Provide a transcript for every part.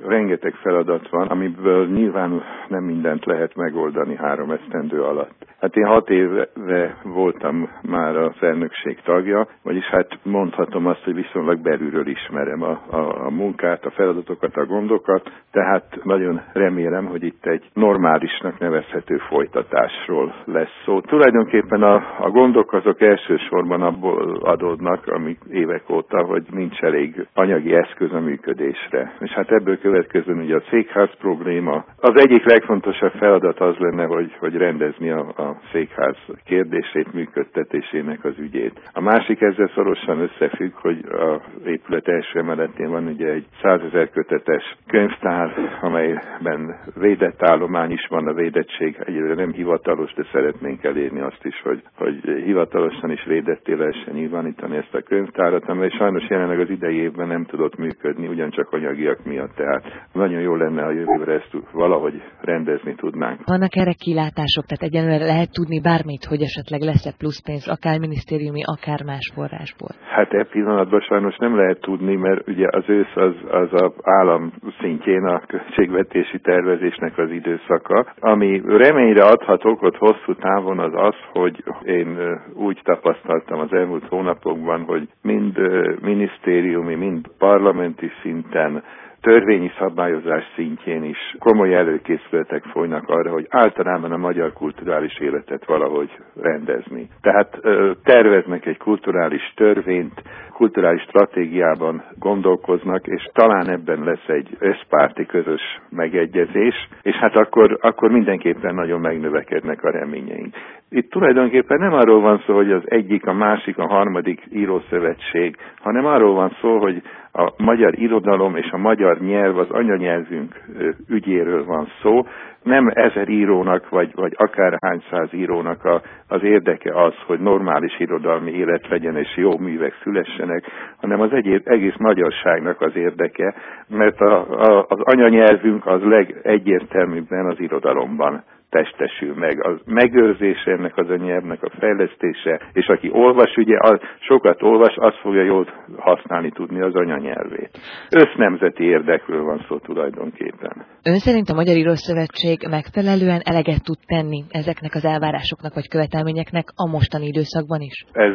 rengeteg feladat van, amiből nyilván nem mindent lehet megoldani 3 esztendő alatt. Hát én 6 éve voltam már az elnökség tagja, vagyis hát mondhatom azt, hogy viszonylag belülről ismerem a munkát, a feladatokat, a gondokat, tehát nagyon remélem, hogy itt egy normálisnak nevezhető folytatásról lesz szó. Tulajdonképpen a gondok azok elsősorban abból adódnak, amik évek óta, hogy nincs elég anyagi eszköz a működésre. És hát ebből következően ugye a székház probléma. Az egyik legfontosabb feladat az lenne, hogy rendezni a székház kérdését, működtetésének az ügyét. A másik ezzel szorosan összefügg, hogy az épület első emeletén van ugye egy 100 000 kötetes könyvtár, amelyben védett állomány is van, a védettség egyelőre nem hivatalos, de szeretnénk elérni azt is, hogy hivatalosan is védetté lehessen nyilvánítani ezt a könyvtárat, amely sajnos jelenleg az idei évben nem tudott működni, ugyancsak anyagiak miatt, tehát nagyon jó lenne, ha jövőre ezt valahogy rendezni tudnánk. Vannak erre kilátások, tehát egyenlőre lehet tudni bármit, hogy esetleg lesz-e plusz pénz, akár minisztériumi, akár más forrásból? Hát e pillanatban sajnos nem lehet tudni, mert ugye az ősz az az állam szintjén a költségvetési tervezésnek az időszaka. Ami reményre adhat okot hosszú távon az az, hogy én úgy tapasztaltam az elmúlt hónapokban, hogy mind minisztériumi, mind parlamenti szinten, törvényi szabályozás szintjén is komoly előkészületek folynak arra, hogy általában a magyar kulturális életet valahogy rendezni. Tehát terveznek egy kulturális törvényt, kulturális stratégiában gondolkoznak, és talán ebben lesz egy összpárti közös megegyezés, és hát akkor mindenképpen nagyon megnövekednek a reményeink. Itt tulajdonképpen nem arról van szó, hogy az egyik, a másik, a harmadik írószövetség, hanem arról van szó, hogy a magyar irodalom és a magyar nyelv, az anyanyelvünk ügyéről van szó. Nem 1000 írónak, vagy akárhány száz írónak az érdeke az, hogy normális irodalmi élet legyen és jó művek szülessenek, hanem az egész magyarságnak az érdeke, mert az anyanyelvünk az legegyértelműbben az irodalomban testesül meg. A megőrzése ennek az anyanyelvnek a fejlesztése, és aki olvas, ugye sokat olvas, az fogja jól használni tudni az anyanyelvét. Össznemzeti érdekről van szó tulajdonképpen. Ön szerint a Magyar Írószövetség megfelelően eleget tud tenni ezeknek az elvárásoknak vagy követelményeknek a mostani időszakban is? Ez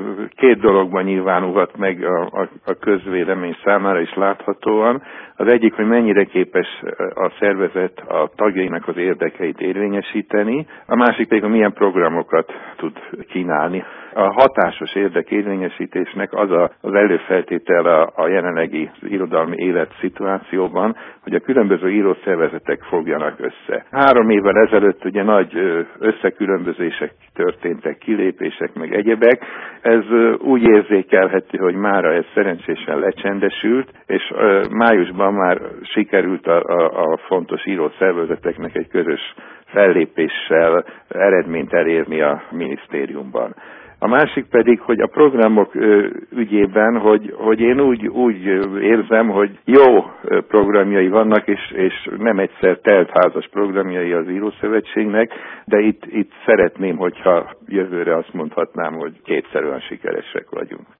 2 dologban nyilvánulhat meg a közvélemény számára is láthatóan. Az egyik, hogy mennyire képes a szervezet a tagjainak az érdekeit érvényesíteni, a másik pedig, hogy milyen programokat tud kínálni. A hatásos érdekérvényesítésnek az előfeltétel a jelenlegi irodalmi életszituációban, hogy a különböző írószervezetek fogjanak össze. 3 évvel ezelőtt ugye nagy összekülönbözések történtek, kilépések meg egyebek. Ez úgy érzékelhető, hogy mára ez szerencsésen lecsendesült, és májusban már sikerült a fontos írószervezeteknek egy közös fellépéssel eredményt elérni a minisztériumban. A másik pedig, hogy a programok ügyében, hogy én úgy érzem, hogy jó programjai vannak, és nem egyszer teltházas programjai az Írószövetségnek, de itt szeretném, hogyha jövőre azt mondhatnám, hogy 2-szer olyan sikeresek vagyunk.